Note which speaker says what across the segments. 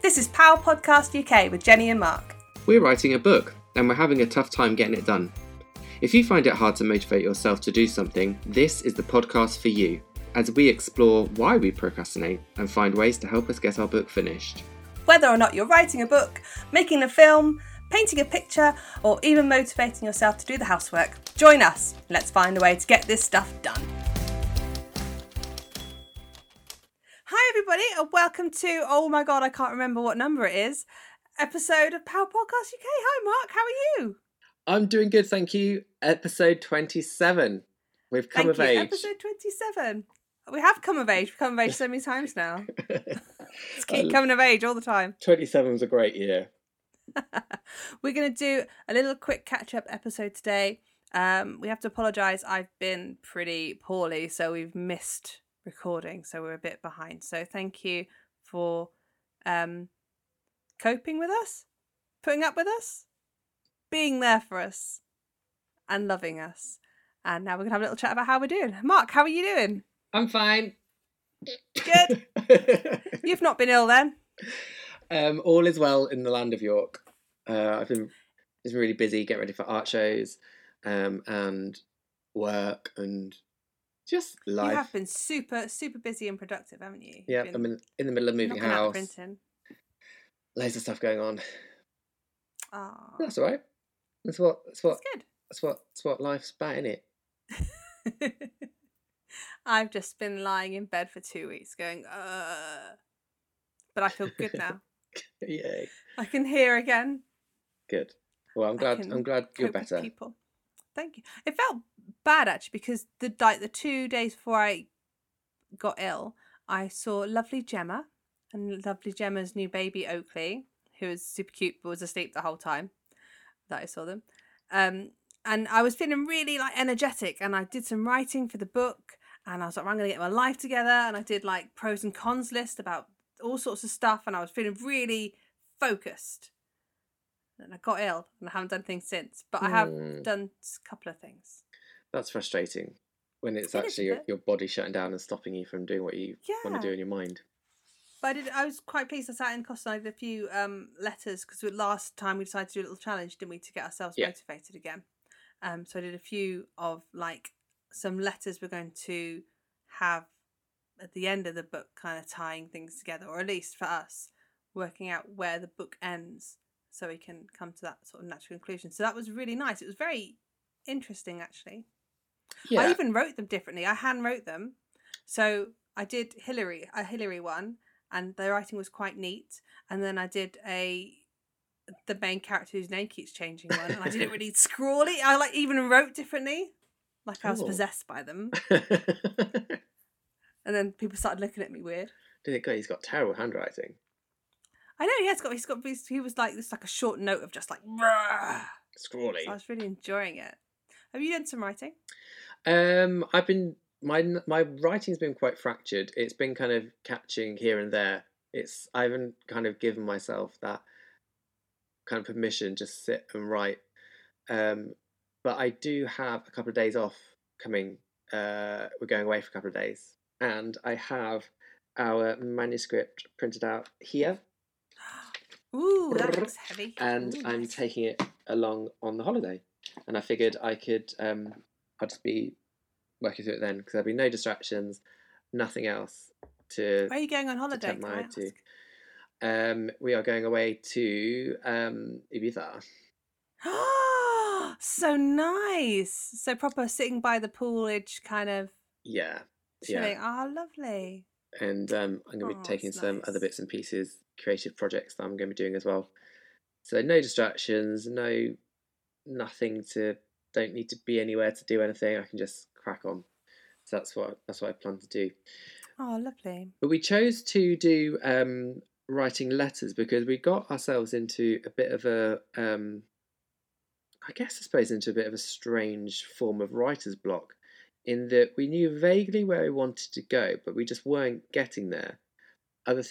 Speaker 1: This is Power Podcast UK with Jenny and Mark.
Speaker 2: We're writing a book and we're having a tough time getting it done. If you find it hard to motivate yourself to do something, this is the podcast for you, as we explore why we procrastinate and find ways to help us get our book finished.
Speaker 1: Whether or not you're writing a book, making a film, painting a picture, or even motivating yourself to do the housework, join us. Let's find a way to get this stuff done. Hi everybody and welcome to, oh my god, I can't remember what number it is, episode of Power Podcast UK. Hi Mark, how are you?
Speaker 2: I'm doing good, thank you. Episode 27. We've come of age.
Speaker 1: Episode 27. We have come of age. We've come of age so many times now. Just keep coming of age all the time.
Speaker 2: 27 was a great year.
Speaker 1: We're going to do a little quick catch-up episode today. We have to apologise. I've been pretty poorly, so we've missed recording, so we're a bit behind. So thank you for coping with us, putting up with us, being there for us, and loving us. And now we're going to have a little chat about how we're doing. Mark, how are you doing?
Speaker 2: I'm fine.
Speaker 1: Good. You've not been ill then?
Speaker 2: All is well in the land of York. I've been just really busy getting ready for art shows and work and just life.
Speaker 1: You have been super busy and productive, haven't you?
Speaker 2: Yeah, I'm in the middle of moving house. Loads of stuff going on.
Speaker 1: Oh,
Speaker 2: that's all right. That's good. That's what life's about, isn't it?
Speaker 1: I've just been lying in bed for 2 weeks going, but I feel good now.
Speaker 2: Yay.
Speaker 1: I can hear again.
Speaker 2: Good. Well, I'm glad you're better.
Speaker 1: People. Thank you. It felt bad actually because the 2 days before I got ill, I saw lovely Gemma and lovely Gemma's new baby Oakley, who was super cute but was asleep the whole time that I saw them. And I was feeling really energetic, and I did some writing for the book, and I was like, I'm going to get my life together, and I did pros and cons list about all sorts of stuff, and I was feeling really focused. And I got ill, and I haven't done things since, but I have done a couple of things.
Speaker 2: That's frustrating when it's actually your body shutting down and stopping you from doing what you want to do in your mind.
Speaker 1: But I was quite pleased. I sat in Costa and I did a few letters, because last time we decided to do a little challenge, didn't we, to get ourselves motivated again. So I did a few of some letters we're going to have at the end of the book, kind of tying things together, or at least for us, working out where the book ends so we can come to that sort of natural conclusion. So that was really nice. It was very interesting, actually. Yeah. I even wrote them differently. I hand wrote them. So I did a Hillary one, and the writing was quite neat. And then I did the main character whose name keeps changing one, and I did it really scrawly. I even wrote differently, I was possessed by them. And then people started looking at me weird.
Speaker 2: He's got terrible handwriting. I know
Speaker 1: he was this a short note of just
Speaker 2: scrawly.
Speaker 1: So I was really enjoying it. Have you done some writing?
Speaker 2: I've been my writing's been quite fractured. It's been kind of catching here and there. I haven't kind of given myself that kind of permission to sit and write. But I do have a couple of days off coming. We're going away for a couple of days, and I have our manuscript printed out here.
Speaker 1: Ooh, that looks heavy.
Speaker 2: And I'm taking it along on the holiday, and I figured I could. I'll just be working through it then, because there'll be no distractions, nothing else to.
Speaker 1: Where are you going on holiday?
Speaker 2: We are going away to Ibiza.
Speaker 1: So nice. So proper sitting by the poolage kind of.
Speaker 2: Yeah.
Speaker 1: Chilling. Yeah. Oh, lovely.
Speaker 2: And I'm going to be taking some other bits and pieces, creative projects that I'm going to be doing as well. So no distractions, nothing to. Don't need to be anywhere to do anything. I can just crack on. So that's what I plan to do.
Speaker 1: Oh, lovely.
Speaker 2: But we chose to do writing letters because we got ourselves into a bit of a, into a bit of a strange form of writer's block, in that we knew vaguely where we wanted to go, but we just weren't getting there. Other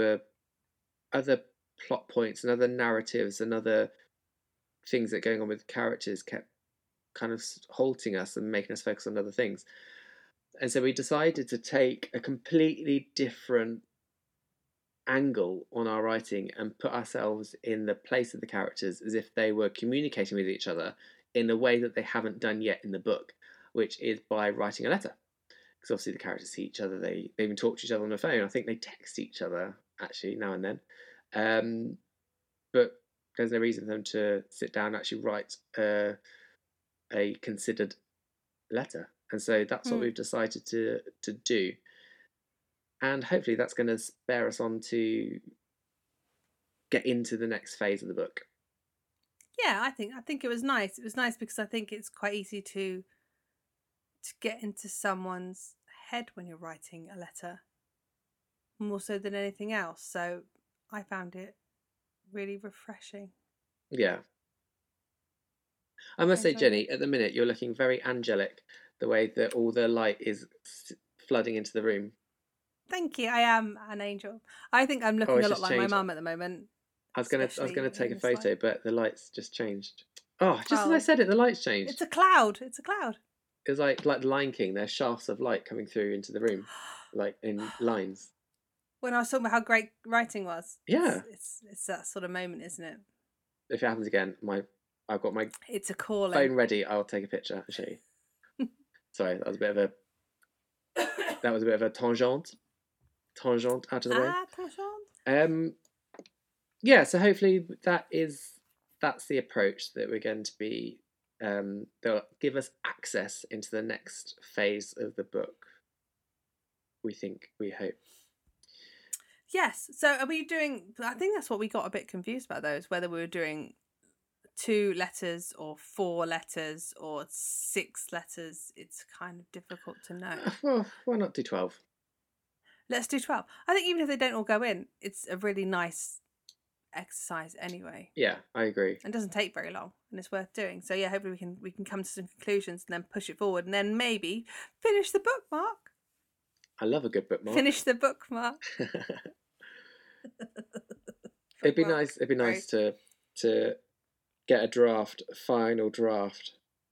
Speaker 2: plot points and other narratives and other things that are going on with the characters kept kind of halting us and making us focus on other things. And so we decided to take a completely different angle on our writing and put ourselves in the place of the characters as if they were communicating with each other in a way that they haven't done yet in the book, which is by writing a letter. Because obviously the characters see each other, they even talk to each other on the phone. I think they text each other actually now and then. But there's no reason for them to sit down and actually write a considered letter. And so that's what we've decided to do. And hopefully that's going to spare us on to get into the next phase of the book.
Speaker 1: Yeah, I think it was nice. It was nice because I think it's quite easy to get into someone's head when you're writing a letter, more so than anything else. So I found it really refreshing.
Speaker 2: Yeah. I must say, Jenny, at the minute you're looking very angelic, the way that all the light is flooding into the room.
Speaker 1: Thank you. I am an angel. I think I'm looking a lot like my mum at the moment.
Speaker 2: I was gonna take a photo, but the lights just changed. Oh, just as I said it, the lights changed.
Speaker 1: It's a cloud. It's a cloud.
Speaker 2: It was like Lion King. There's shafts of light coming through into the room, like in lines.
Speaker 1: When I was talking about how great writing was.
Speaker 2: Yeah.
Speaker 1: It's that sort of moment, isn't it?
Speaker 2: If it happens again, I've got my
Speaker 1: it's a calling.
Speaker 2: Phone ready. I'll take a picture and show you. Sorry, that was a bit of a tangent out of the way.
Speaker 1: Tangent.
Speaker 2: Yeah, so hopefully that's the approach that we're going to be. They'll give us access into the next phase of the book. We hope.
Speaker 1: Yes. So are we doing? I think that's what we got a bit confused about, though, is whether we were doing 2 letters or 4 letters or 6 letters. It's kind of difficult to know.
Speaker 2: Well, why not do 12?
Speaker 1: Let's do 12. I think even if they don't all go in, it's a really nice exercise anyway.
Speaker 2: Yeah, I agree.
Speaker 1: It doesn't take very long and it's worth doing. So yeah, hopefully we can come to some conclusions and then push it forward and then maybe finish the bookmark.
Speaker 2: I love a good bookmark.
Speaker 1: Finish the bookmark.
Speaker 2: It'd be nice to get a final draft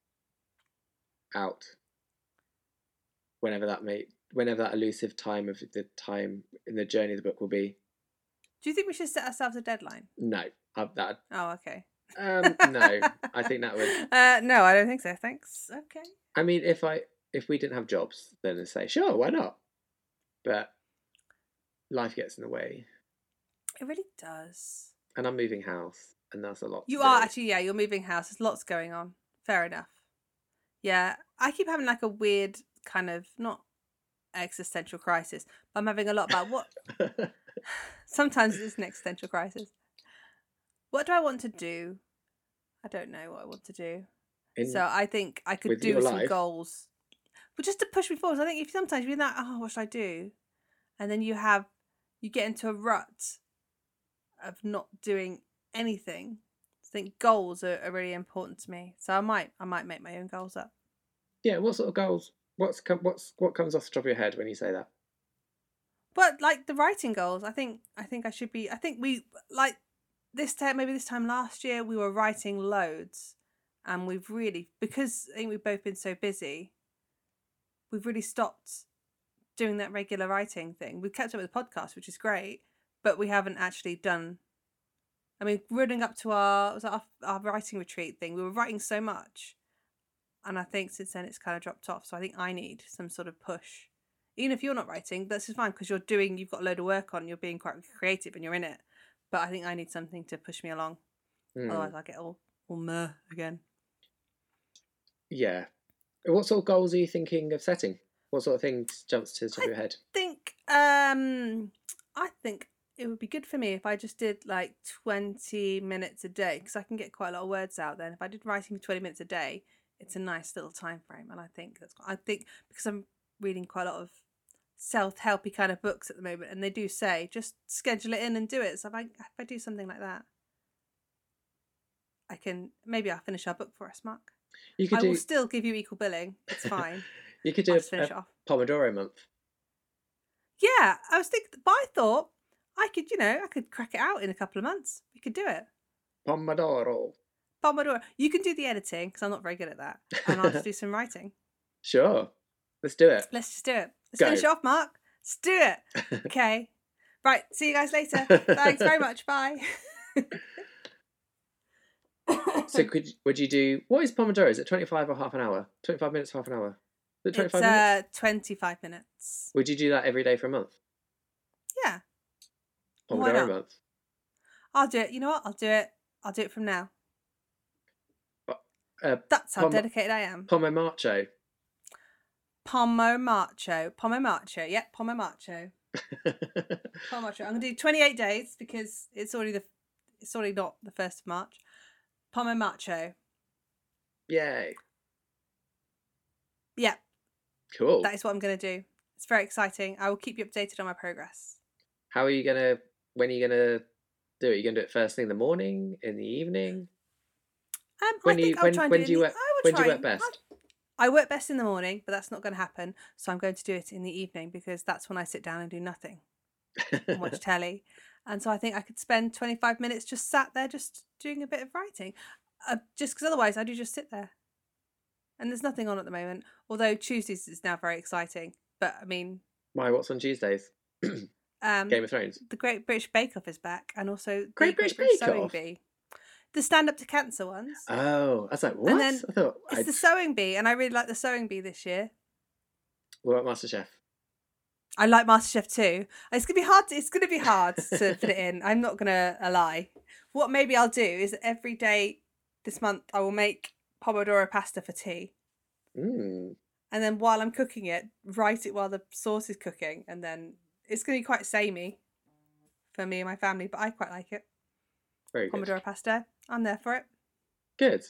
Speaker 2: out whenever that elusive time of the time in the journey of the book will be.
Speaker 1: Do you think we should set ourselves a deadline?
Speaker 2: No.
Speaker 1: Oh, okay.
Speaker 2: No, I think that would.
Speaker 1: No, I don't think so. Thanks. Okay.
Speaker 2: I mean, if we didn't have jobs, then I'd say sure, why not? But life gets in the way.
Speaker 1: It really does.
Speaker 2: And I'm moving house, and that's a lot.
Speaker 1: You are actually, yeah. You're moving house. There's lots going on. Fair enough. Yeah, I keep having like a weird kind of not existential crisis, but I'm having a lot about what. Sometimes it's an existential crisis. What do I want to do? I don't know what I want to do. So I think I could do some goals. But just to push me forward. I think sometimes you're like, oh, what should I do? And then you get into a rut of not doing anything. I think goals are really important to me. So I might make my own goals up.
Speaker 2: Yeah, what sort of goals? What comes off the top of your head when you say that?
Speaker 1: But like the writing goals, I think I should be. I think we like this time last year we were writing loads, and we've really, because I think we've both been so busy, we've really stopped doing that regular writing thing. We've kept up with the podcast, which is great, but we haven't actually done. I mean, running up to our writing retreat thing, we were writing so much, and I think since then it's kind of dropped off. So I think I need some sort of push. Even if you're not writing, that's just fine because you've got a load of work on, you're being quite creative and you're in it. But I think I need something to push me along. Otherwise I'll get all meh again. Yeah.
Speaker 2: What sort of goals are you thinking of setting? What sort of things jumps to the top of your head?
Speaker 1: I think it would be good for me if I just did like 20 minutes a day because I can get quite a lot of words out then. If I did writing for 20 minutes a day, it's a nice little time frame. And I think because I'm reading quite a lot of self-helpy kind of books at the moment, and they do say just schedule it in and do it. So if I do something like that, maybe I'll finish our book for us, Mark. I will still give you equal billing. It's fine.
Speaker 2: You could do a Pomodoro month.
Speaker 1: Yeah, I was thinking, but I thought I could crack it out in a couple of months. We could do it.
Speaker 2: Pomodoro.
Speaker 1: You can do the editing because I'm not very good at that, and I'll just do some writing.
Speaker 2: Sure. Let's do it.
Speaker 1: Let's just do it. Let's finish it off, Mark. Let's do it. Okay. Right, see you guys later. Thanks very much. Bye.
Speaker 2: So would you do, what is Pomodoro? Is it 25 or half an hour? 25 minutes, half an hour? Is it 25 minutes?
Speaker 1: 25 minutes.
Speaker 2: Would you do that every day for a month?
Speaker 1: Yeah.
Speaker 2: Pomodoro month?
Speaker 1: I'll do it. You know what? I'll do it from now. That's how dedicated I am.
Speaker 2: Pomomacho.
Speaker 1: Pomomacho. Yep, Pomomacho. Pomomacho. I'm gonna do 28 days because it's already not the 1st of March. Pomomacho.
Speaker 2: Yay.
Speaker 1: Yeah.
Speaker 2: Cool.
Speaker 1: That is what I'm gonna do. It's very exciting. I will keep you updated on my progress.
Speaker 2: When are you gonna do it? Are you gonna do it first thing in the morning, in the evening?
Speaker 1: When do you work
Speaker 2: best?
Speaker 1: I work best in the morning, but that's not going to happen. So I'm going to do it in the evening because that's when I sit down and do nothing and watch telly. And so I think I could spend 25 minutes just sat there, just doing a bit of writing. Just because otherwise I do just sit there. And there's nothing on at the moment. Although Tuesdays is now very exciting. But I mean...
Speaker 2: Why, what's on Tuesdays? Game of Thrones.
Speaker 1: The Great British Bake Off is back. And also
Speaker 2: Great British Sewing
Speaker 1: Bee. The Stand Up to Cancer ones.
Speaker 2: Oh, I was like, what?
Speaker 1: And then it's the Sewing Bee, and I really like the Sewing Bee this year.
Speaker 2: What about MasterChef?
Speaker 1: I like MasterChef too. It's gonna be hard to fit it in. I'm not gonna lie. What maybe I'll do is every day this month I will make pomodoro pasta for tea.
Speaker 2: And
Speaker 1: then while I'm cooking it, write it while the sauce is cooking, and then it's gonna be quite samey for me and my family, but I quite like it.
Speaker 2: Very good.
Speaker 1: Pomodoro pasta. I'm there for it.
Speaker 2: Good.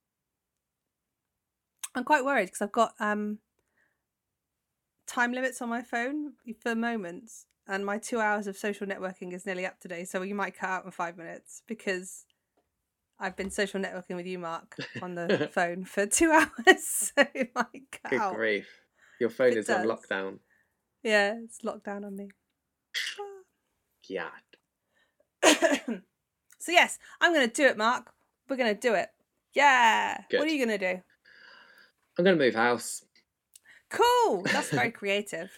Speaker 1: I'm quite worried because I've got time limits on my phone for moments, and my 2 hours of social networking is nearly up today, so you might cut out in 5 minutes because I've been social networking with you, Mark, on the phone for 2 hours, so it might cut out.
Speaker 2: Good grief. Your phone is on lockdown.
Speaker 1: Yeah, it's locked down on me.
Speaker 2: Yeah.
Speaker 1: So yes, I'm going to do it, Mark. We're going to do it. Yeah.
Speaker 2: Good.
Speaker 1: What are you going to do?
Speaker 2: I'm going to move house.
Speaker 1: Cool. That's very creative.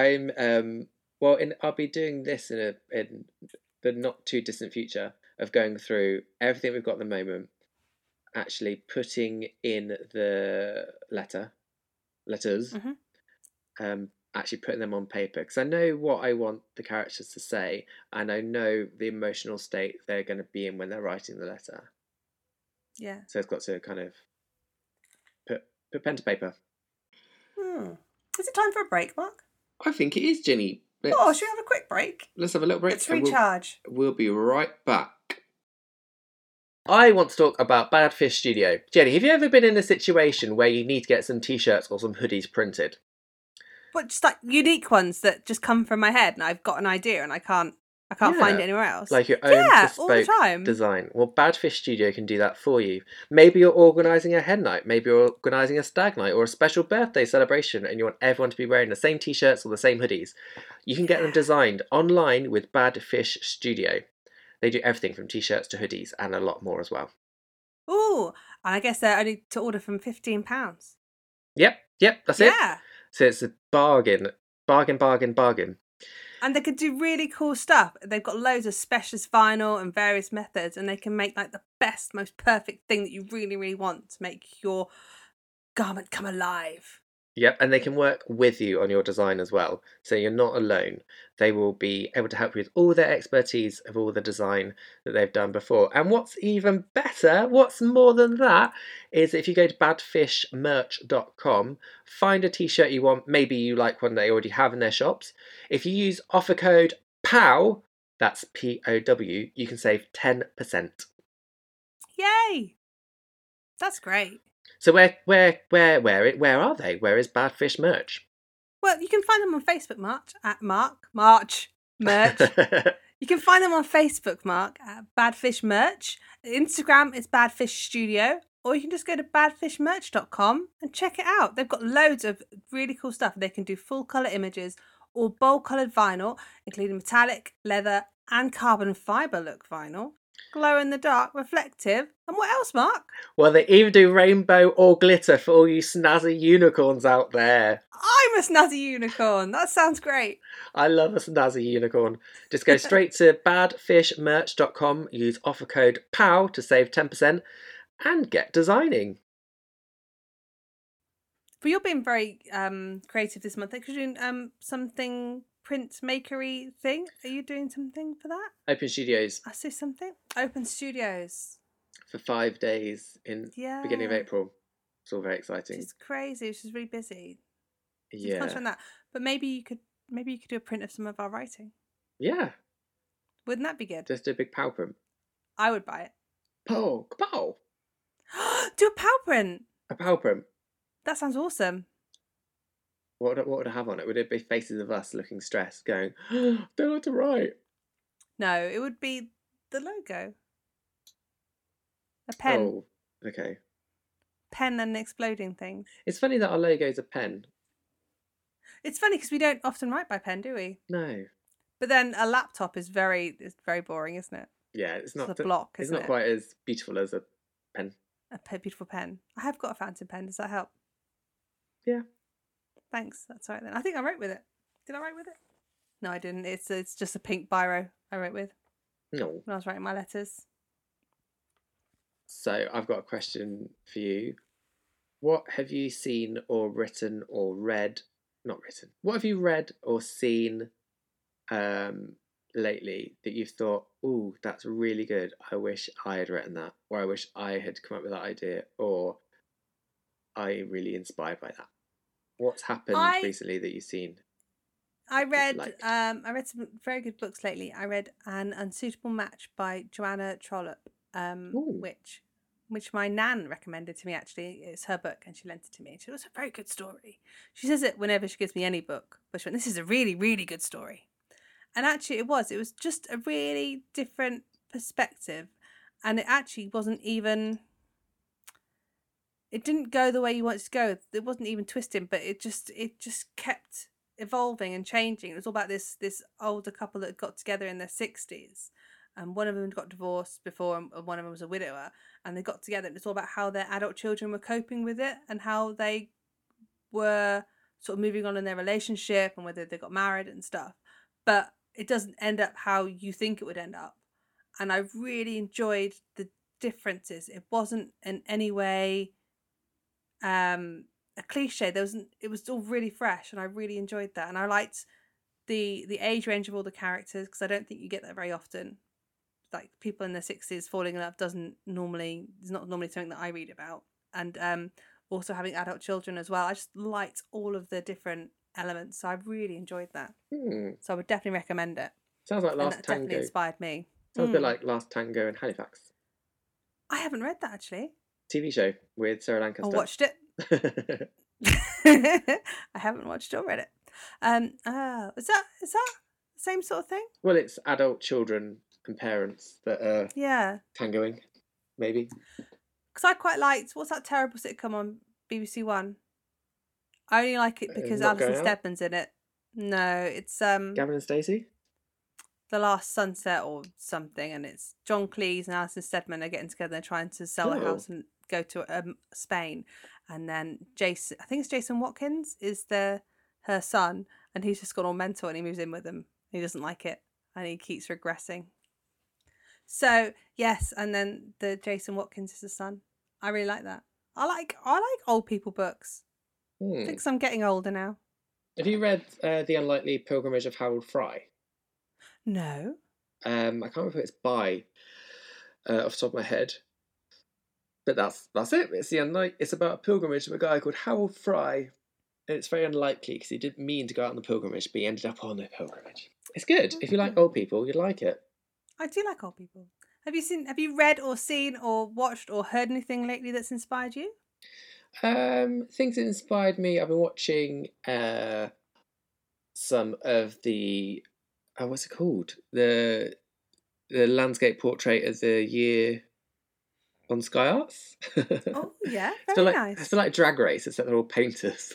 Speaker 2: I'll be doing this in the not too distant future of going through everything we've got at the moment, actually putting in the letters, actually putting them on paper, because I know what I want the characters to say, and I know the emotional state they're going to be in when they're writing the letter.
Speaker 1: Yeah.
Speaker 2: So it's got to kind of put pen to paper.
Speaker 1: Is it time for a break, Mark?
Speaker 2: I think it is, Jenny.
Speaker 1: Should we have a quick break?
Speaker 2: Let's have a little break.
Speaker 1: Let's recharge.
Speaker 2: We'll be right back. I want to talk about Bad Fish Studio. Jenny, have you ever been in a situation where you need to get some t-shirts or some hoodies printed?
Speaker 1: But just like unique ones that just come from my head and I've got an idea and I can't find it anywhere else.
Speaker 2: Like your own bespoke design. Well, Bad Fish Studio can do that for you. Maybe you're organising a hen night, maybe you're organising a stag night or a special birthday celebration and you want everyone to be wearing the same t-shirts or the same hoodies. You can get them designed online with Bad Fish Studio. They do everything from t-shirts to hoodies and a lot more as well.
Speaker 1: Ooh, and I guess they're only to order from £15.
Speaker 2: Yep, that's it.
Speaker 1: Yeah.
Speaker 2: So it's a bargain.
Speaker 1: And they could do really cool stuff. They've got loads of specialist vinyl and various methods, and they can make like the best, most perfect thing that you really, really want to make your garment come alive.
Speaker 2: Yep, and they can work with you on your design as well. So you're not alone. They will be able to help you with all their expertise of all the design that they've done before. And what's even better, what's more than that, is if you go to badfishmerch.com, find a t-shirt you want, maybe you like one they already have in their shops. If you use offer code POW, that's P-O-W, you can save 10%.
Speaker 1: Yay! That's great.
Speaker 2: So where are they? Where is Bad Fish Merch?
Speaker 1: Well, you can find them on Facebook, March. You can find them on Facebook, Mark, at Badfish Merch. Instagram is Badfish Studio, or you can just go to badfishmerch.com and check it out. They've got loads of really cool stuff. They can do full colour images or bold coloured vinyl, including metallic, leather, and carbon fibre look vinyl. Glow in the dark, reflective. And what else, Mark?
Speaker 2: Well, they either do rainbow or glitter for all you snazzy unicorns out there.
Speaker 1: I'm a snazzy unicorn. That sounds great.
Speaker 2: I love a snazzy unicorn. Just go straight to badfishmerch.com, use offer code POW to save 10%, and get designing.
Speaker 1: But you're being very creative this month. Because you're doing something printmakery thing. Are you doing something for that?
Speaker 2: Open Studios.
Speaker 1: I see something. Open Studios.
Speaker 2: For 5 days in beginning of April. It's all very exciting.
Speaker 1: It's crazy. She's really busy.
Speaker 2: Yeah.
Speaker 1: Concentrate on that. But maybe you could do a print of some of our writing.
Speaker 2: Yeah.
Speaker 1: Wouldn't that be good?
Speaker 2: Just do a big POW print.
Speaker 1: I would buy it.
Speaker 2: POW! POW!
Speaker 1: Do a POW print!
Speaker 2: A POW print.
Speaker 1: That sounds awesome.
Speaker 2: What would I have on it? Would it be faces of us looking stressed, going, don't know what to write?
Speaker 1: No, it would be the logo. A pen.
Speaker 2: Oh, okay.
Speaker 1: Pen and exploding things.
Speaker 2: It's funny that our logo is a pen.
Speaker 1: It's funny because we don't often write by pen, do we?
Speaker 2: No.
Speaker 1: But then a laptop is very boring, isn't it?
Speaker 2: Yeah, it's not
Speaker 1: a block.
Speaker 2: It's not quite as beautiful as a pen.
Speaker 1: A beautiful pen. I have got a fountain pen. Does that help?
Speaker 2: Yeah.
Speaker 1: Thanks. That's all right then. I think I wrote with it. Did I write with it? No, I didn't. It's just a pink biro I wrote with.
Speaker 2: No.
Speaker 1: When I was writing my letters.
Speaker 2: So I've got a question for you. What have you seen or written or read? Not written. What have you read or seen lately that you've thought, ooh, that's really good. I wish I had written that, or I wish I had come up with that idea, or I'm really inspired by that. What's happened recently that you've seen?
Speaker 1: I read some very good books lately. I read An Unsuitable Match by Joanna Trollope, which my nan recommended to me, actually. It's her book and she lent it to me. She said, it was a very good story. She says it whenever she gives me any book. But she went, this is a really, really good story. And actually it was. It was just a really different perspective. And it actually wasn't even... It didn't go the way you wanted it to go. It wasn't even twisting, but it just kept evolving and changing. It was all about this older couple that got together in their 60s. And one of them got divorced before, and one of them was a widower. And they got together, and it's all about how their adult children were coping with it and how they were sort of moving on in their relationship and whether they got married and stuff. But it doesn't end up how you think it would end up. And I really enjoyed the differences. It wasn't in any way a cliche. It was all really fresh, and I really enjoyed that. And I liked the age range of all the characters, because I don't think you get that very often. Like people in their 60s falling in love is not normally something that I read about. And also having adult children as well. I just liked all of the different elements, so I really enjoyed that. So I would definitely recommend it.
Speaker 2: Sounds like Last Tango.
Speaker 1: Definitely inspired me.
Speaker 2: Sounds a bit like Last Tango in Halifax.
Speaker 1: I haven't read that, actually.
Speaker 2: TV show with Sarah Lancaster.
Speaker 1: I watched it. I haven't watched it or read it. Is that the same sort of thing?
Speaker 2: Well, it's adult children and parents that are tangoing, maybe.
Speaker 1: Because I quite liked, what's that terrible sitcom on BBC One? I only like it because Alison Steadman's in it. No, it's
Speaker 2: Gavin and Stacey?
Speaker 1: The Last Sunset or something, and it's John Cleese and Alison Steadman are getting together and trying to sell a house and go to Spain. And then I think it's Jason Watkins is her son, and he's just gone all mental and he moves in with them. He doesn't like it and he keeps regressing. So yes, and then the Jason Watkins is the son. I really like that. I like old people books. I think I'm getting older now.
Speaker 2: Have you read The Unlikely Pilgrimage of Harold Fry?
Speaker 1: No.
Speaker 2: I can't remember who it's by off the top of my head. But that's it. It's about a pilgrimage of a guy called Harold Fry. And it's very unlikely because he didn't mean to go out on the pilgrimage, but he ended up on the pilgrimage. It's good. If you like old people, you'd like it.
Speaker 1: I do like old people. Have you read or seen or watched or heard anything lately that's inspired you?
Speaker 2: Things that inspired me. I've been watching some of the what's it called? The landscape portrait of the year on Sky Arts.
Speaker 1: Oh yeah, very nice.
Speaker 2: It's like Drag Race, except they're all painters,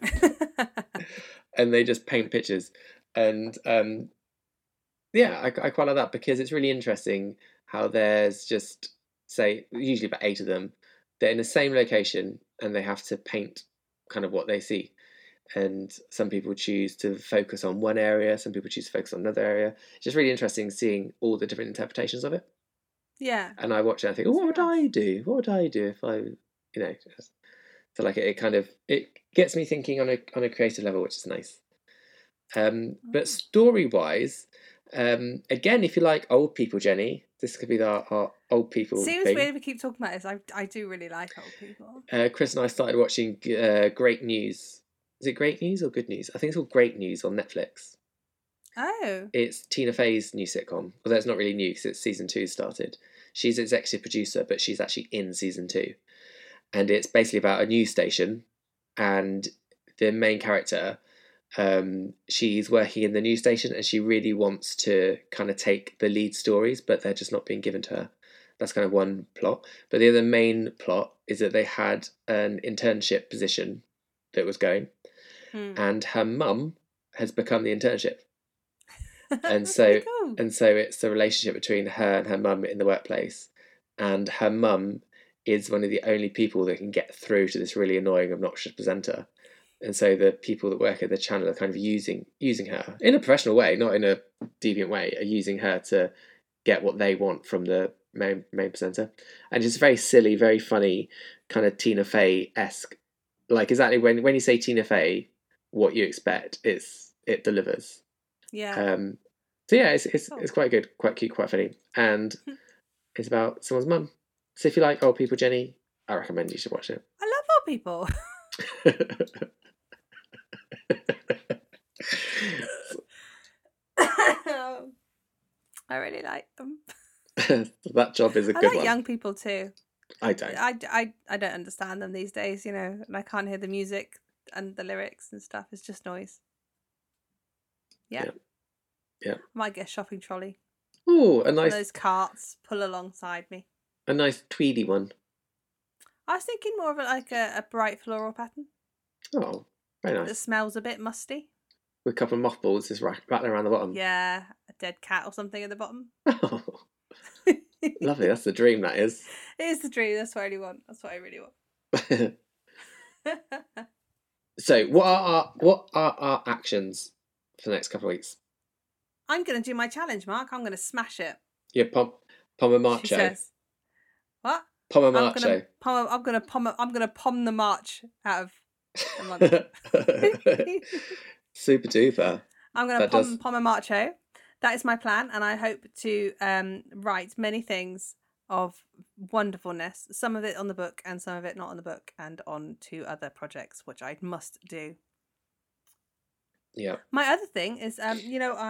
Speaker 2: and they just paint pictures. And I quite like that because it's really interesting how there's just, say, usually about 8 of them. They're in the same location and they have to paint kind of what they see. And some people choose to focus on one area, some people choose to focus on another area. It's just really interesting seeing all the different interpretations of it.
Speaker 1: Yeah.
Speaker 2: And I watch it and I think, what would I do? What would I do if I, so like it kind of, it gets me thinking on a creative level, which is nice. But story-wise, again, if you like old people, Jenny, this could be our old people
Speaker 1: Seems
Speaker 2: thing.
Speaker 1: weird we keep talking about this. I do really like old people.
Speaker 2: Chris and I started watching Great News. Is it Great News or Good News? I think it's called Great News on Netflix.
Speaker 1: Oh.
Speaker 2: It's Tina Fey's new sitcom. Although it's not really new because it's season 2 started. She's executive producer, but she's actually in season 2. And it's basically about a news station. And the main character, she's working in the news station and she really wants to kind of take the lead stories, but they're just not being given to her. That's kind of one plot. But the other main plot is that they had an internship position that was going. And her mum has become the internship. And so
Speaker 1: cool.
Speaker 2: And so it's the relationship between her and her mum in the workplace. And her mum is one of the only people that can get through to this really annoying, obnoxious presenter. And so the people that work at the channel are kind of using her in a professional way, not in a deviant way, are using her to get what they want from the main presenter. And it's very silly, very funny, kind of Tina Fey-esque. Like exactly when you say Tina Fey, what you expect, it delivers.
Speaker 1: Yeah.
Speaker 2: So yeah, it's quite good, quite cute, quite funny, and it's about someone's mum. So if you like old people, Jenny, I recommend you should watch it.
Speaker 1: I love old people. I really like them.
Speaker 2: That job is a good one.
Speaker 1: I like young people too.
Speaker 2: I don't.
Speaker 1: I don't understand them these days, and I can't hear the music and the lyrics and stuff. It's just noise. Yeah. I might get a shopping trolley.
Speaker 2: Oh, a nice.
Speaker 1: Those carts pull alongside me.
Speaker 2: A nice tweedy one.
Speaker 1: I was thinking more of a bright floral pattern.
Speaker 2: Oh, very nice.
Speaker 1: That smells a bit musty.
Speaker 2: With a couple of mothballs just rattling around the bottom.
Speaker 1: Yeah, a dead cat or something at the bottom.
Speaker 2: Oh, lovely. That's the dream, that is.
Speaker 1: It is the dream. That's what I really want.
Speaker 2: So, what are our actions for the next couple of weeks?
Speaker 1: I'm going to do my challenge, Mark. I'm going to smash it.
Speaker 2: Yeah, Pomma Marcho.
Speaker 1: She says, what?
Speaker 2: Pomma Marcho.
Speaker 1: I'm going to pom the march out of the month.
Speaker 2: Super duper.
Speaker 1: I'm going to pom a marcho. That is my plan, and I hope to write many things of wonderfulness. Some of it on the book, and some of it not on the book, and on to other projects, which I must do.
Speaker 2: Yeah.
Speaker 1: My other thing is, I'm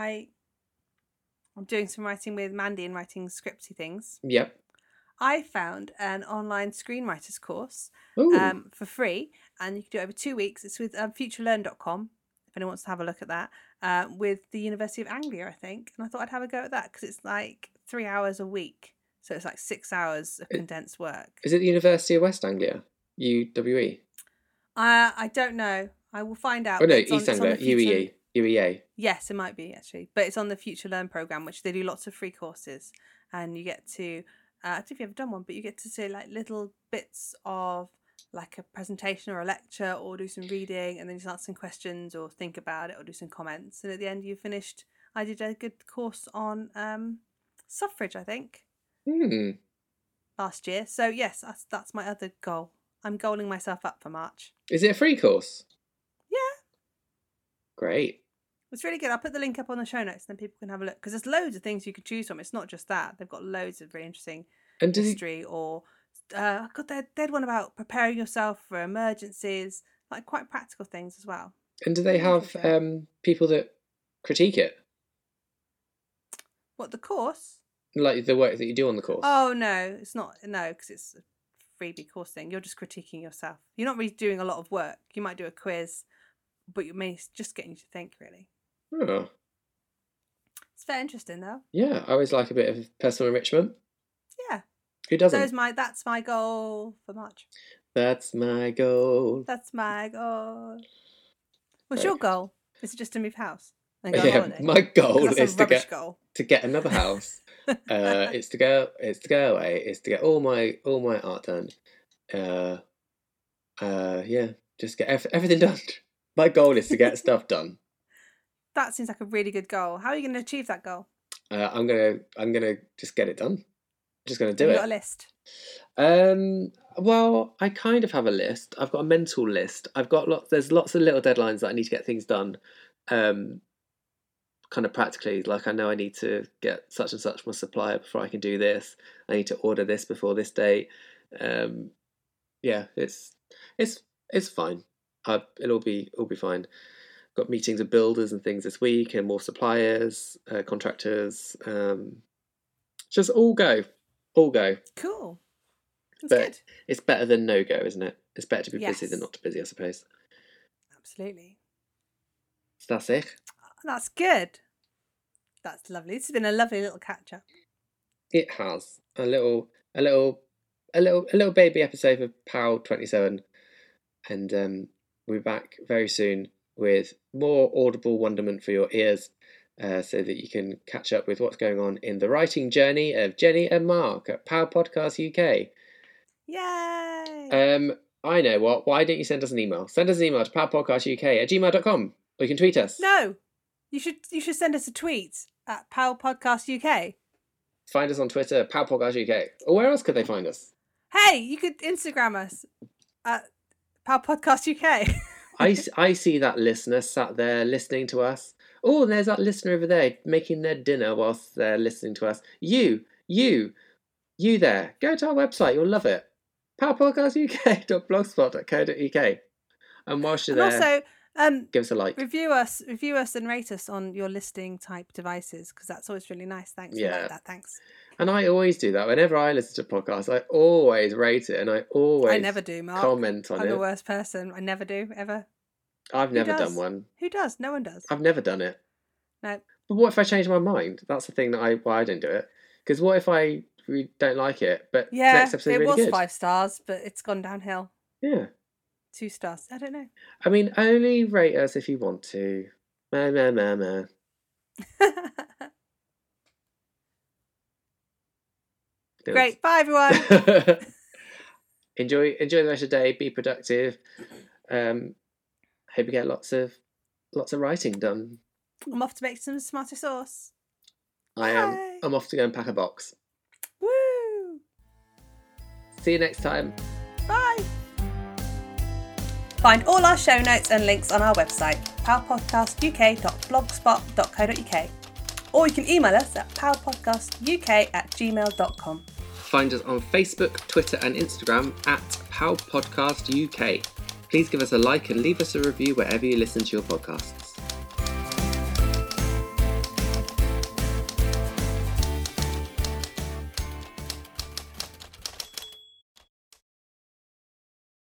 Speaker 1: doing some writing with Mandy and writing scripty things.
Speaker 2: Yep.
Speaker 1: I found an online screenwriters course for free, and you can do it over 2 weeks. It's with futurelearn.com, if anyone wants to have a look at that, with the University of Anglia, I think. And I thought I'd have a go at that because it's like 3 hours a week. So it's like 6 hours of condensed work.
Speaker 2: Is it the University of West Anglia? UWE?
Speaker 1: I don't know. I will find out.
Speaker 2: Oh no, East Anglia. UEA.
Speaker 1: Yes, it might be actually. But it's on the Future Learn programme, which they do lots of free courses. And you get to... I don't know if you've ever done one, but you get to see like little bits of like a presentation or a lecture, or do some reading, and then just answer some questions or think about it or do some comments. And at the end, you finished. I did a good course on suffrage, I think, last year. So yes, that's my other goal. I'm goaling myself up for March.
Speaker 2: Is it a free course?
Speaker 1: Yeah.
Speaker 2: Great.
Speaker 1: It's really good. I'll put the link up on the show notes, and then people can have a look, because there's loads of things you could choose from. It's not just that. They've got loads of really interesting history or they had one about preparing yourself for emergencies, like quite practical things as well.
Speaker 2: And do they have people that critique it?
Speaker 1: What, the course?
Speaker 2: Like the work that you do on the course?
Speaker 1: Oh no, it's not. No, because it's a freebie course thing. You're just critiquing yourself. You're not really doing a lot of work. You might do a quiz, but you're mainly just getting you to think, really.
Speaker 2: Oh.
Speaker 1: It's very interesting, though.
Speaker 2: Yeah, I always like a bit of personal enrichment.
Speaker 1: Yeah.
Speaker 2: Who doesn't?
Speaker 1: So that's my goal for March.
Speaker 2: That's my goal.
Speaker 1: That's my goal. What's your goal? Is it just to move house?
Speaker 2: Yeah, my goal is to get another house. It's to go away. It's to get all my art done. Yeah, just get everything done. My goal is to get stuff done.
Speaker 1: That seems like a really good goal. How are you going to achieve that goal?
Speaker 2: I'm gonna just get it done. I'm just gonna do it.
Speaker 1: You got a list?
Speaker 2: Well, I kind of have a list. I've got a mental list. There's lots of little deadlines that I need to get things done. Kind of practically, like I know I need to get such and such my supplier before I can do this. I need to order this before this date. Yeah, it's fine. It'll be fine. Got meetings with builders and things this week, and more suppliers, contractors. Just all go.
Speaker 1: Cool. That's
Speaker 2: But
Speaker 1: good.
Speaker 2: it's better than no go, isn't it? It's better to be
Speaker 1: Yes.
Speaker 2: busy than not to be busy, I suppose.
Speaker 1: Absolutely.
Speaker 2: So that's it.
Speaker 1: That's good. That's lovely. This has been a lovely little catch up.
Speaker 2: It has a little baby episode of PAL 27, and we'll be back very soon with more audible wonderment for your ears, so that you can catch up with what's going on in the writing journey of Jenny and Mark at PAL Podcast UK.
Speaker 1: Yay!
Speaker 2: I know what. Why don't you send us an email? Send us an email to palpodcastuk@gmail.com, or you can tweet us.
Speaker 1: No, you should send us a tweet at PAL Podcast UK.
Speaker 2: Find us on Twitter, PAL Podcast UK. Or where else could they find us?
Speaker 1: Hey, you could Instagram us at PAL Podcast UK.
Speaker 2: I see that listener sat there listening to us. Oh, and there's that listener over there making their dinner whilst they're listening to us. You there. Go to our website. You'll love it. palpodcastuk.blogspot.co.uk. And whilst you're there,
Speaker 1: also,
Speaker 2: give us a like.
Speaker 1: Review us and rate us on your listing type devices, because that's always really nice. Thanks.
Speaker 2: Yeah.
Speaker 1: We like that. Thanks.
Speaker 2: And I always do that. Whenever I listen to podcasts, I always rate it, and I always
Speaker 1: never do, Mark.
Speaker 2: comment on
Speaker 1: I'm
Speaker 2: it.
Speaker 1: the worst person. I never do, ever.
Speaker 2: I've never
Speaker 1: does?
Speaker 2: done one.
Speaker 1: Who does? No one does.
Speaker 2: I've never done it.
Speaker 1: No.
Speaker 2: But what if I change my mind? That's the thing why I don't do it. Because what if I really don't like it, but next episode
Speaker 1: it
Speaker 2: really
Speaker 1: was
Speaker 2: good?
Speaker 1: 5 stars, but it's gone downhill.
Speaker 2: Yeah.
Speaker 1: 2 stars. I don't know.
Speaker 2: I mean, only rate us if you want to. Meh.
Speaker 1: Great. Bye, everyone.
Speaker 2: Enjoy the rest of the day. Be productive. Hope you get lots of writing done.
Speaker 1: I'm off to make some tomato sauce.
Speaker 2: I am. I'm off to go and pack a box.
Speaker 1: Woo!
Speaker 2: See you next time.
Speaker 1: Bye. Find all our show notes and links on our website, palpodcastuk.blogspot.co.uk, or you can email us at palpodcastuk@gmail.com.
Speaker 2: Find us on Facebook, Twitter and Instagram at PAL Podcast UK. Please give us a like and leave us a review wherever you listen to your podcast.